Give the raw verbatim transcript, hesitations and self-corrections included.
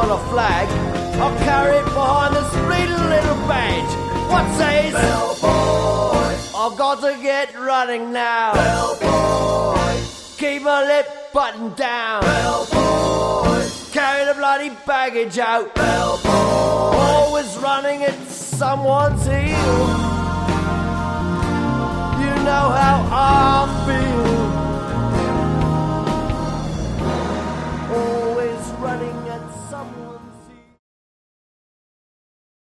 on a flag. I'll carry it behind this bleeding little badge. What says? Bellboy, I've got to get running now. Bellboy, Keep my lip buttoned down. Bellboy, Carry the bloody baggage out. Bellboy, Always running at someone's heel.